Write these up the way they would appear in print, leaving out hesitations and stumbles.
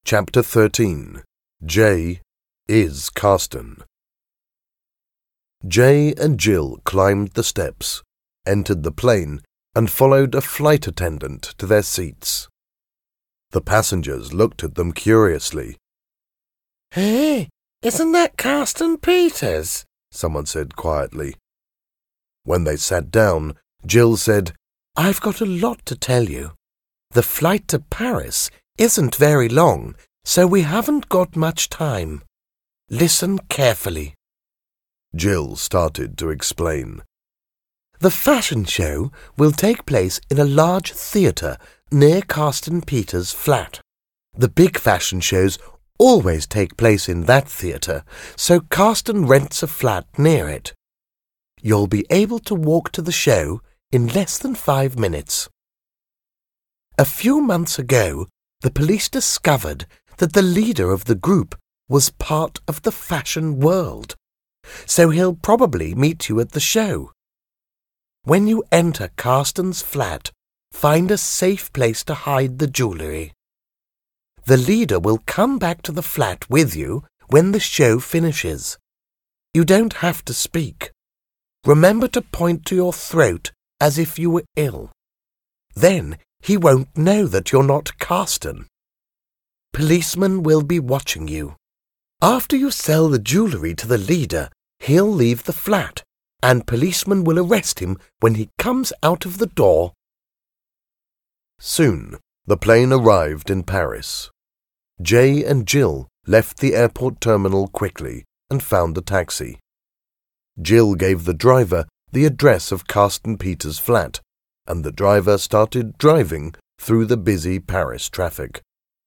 Chapter 13. Jay is Carsten. Jay and Jill climbed the steps, entered the plane, and followed a flight attendant to their seats. The passengers looked at them curiously. "Hey, isn't that Carsten Peters?" someone said quietly. When they sat down, Jill said, "I've got a lot to tell you. The flight to Paris isn't very long, so we haven't got much time. Listen carefully." Jill started to explain. The fashion show will take place in a large theatre near Carsten Peters' flat. The big fashion shows always take place in that theatre, so Carsten rents a flat near it. You'll be able to walk to the show in less than 5 minutes. A few months ago, the police discovered that the leader of the group was part of the fashion world, so he'll probably meet you at the show. When you enter Carsten's flat, find a safe place to hide the jewellery. The leader will come back to the flat with you when the show finishes. You don't have to speak. Remember to point to your throat as if you were ill. Then he won't know that you're not Carsten. Policemen will be watching you. After you sell the jewellery to the leader, he'll leave the flat, and policemen will arrest him when he comes out of the door. Soon, the plane arrived in Paris. Jay and Jill left the airport terminal quickly and found a taxi. Jill gave the driver the address of Carsten Peters' flat, and the driver started driving through the busy Paris traffic.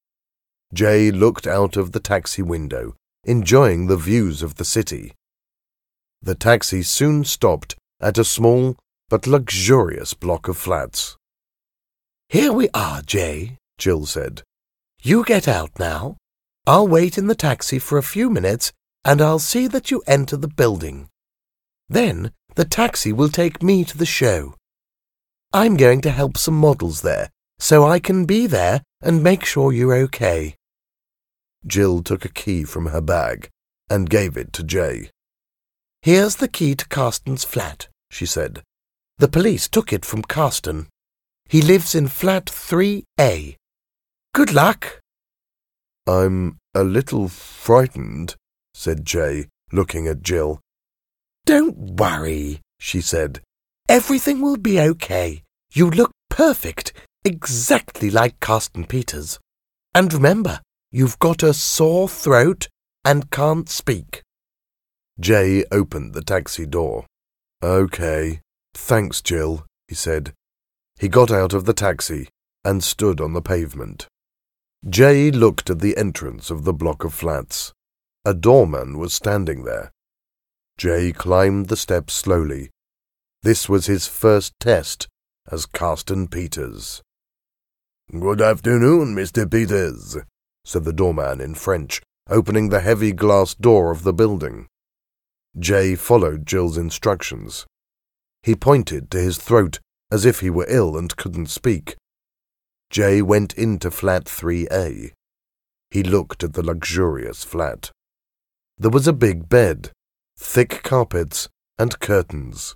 Jay looked out of the taxi window, enjoying the views of the city. The taxi soon stopped at a small but luxurious block of flats. "Here we are, Jay," Jill said. "You get out now. I'll wait in the taxi for a few minutes, and I'll see that you enter the building. Then the taxi will take me to the show. I'm going to help some models there, so I can be there and make sure you're okay." Jill took a key from her bag and gave it to Jay. "Here's the key to Carsten's flat," she said. "The police took it from Carsten. He lives in flat 3A. Good luck." "I'm a little frightened," said Jay, looking at Jill. "Don't worry," she said. "Everything will be okay. You look perfect, exactly like Carsten Peters. And remember, you've got a sore throat and can't speak." Jay opened the taxi door. "Okay, thanks, Jill," he said. He got out of the taxi and stood on the pavement. Jay looked at the entrance of the block of flats. A doorman was standing there. Jay climbed the steps slowly. This was his first test as Carsten Peters. "Good afternoon, Mr. Peters," said the doorman in French, opening the heavy glass door of the building. Jay followed Jill's instructions. He pointed to his throat as if he were ill and couldn't speak. Jay went into flat 3A. He looked at the luxurious flat. There was a big bed, thick carpets, and curtains.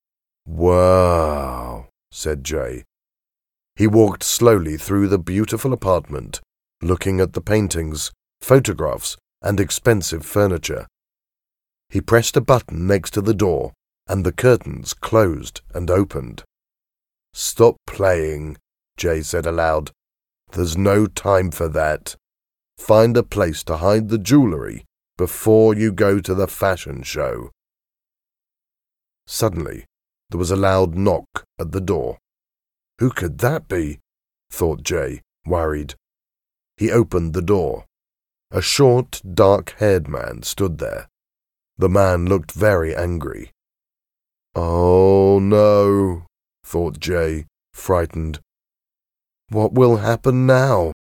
"Wow," said Jay. He walked slowly through the beautiful apartment, looking at the paintings, photographs, and expensive furniture. He pressed a button next to the door, and the curtains closed and opened. "Stop playing," Jay said aloud. "There's no time for that. Find a place to hide the jewellery before you go to the fashion show." Suddenly, there was a loud knock at the door. Who could that be? Thought Jay, worried. He opened the door. A short, dark-haired man stood there. The man looked very angry. "Oh, no," thought Jay, frightened. "What will happen now?"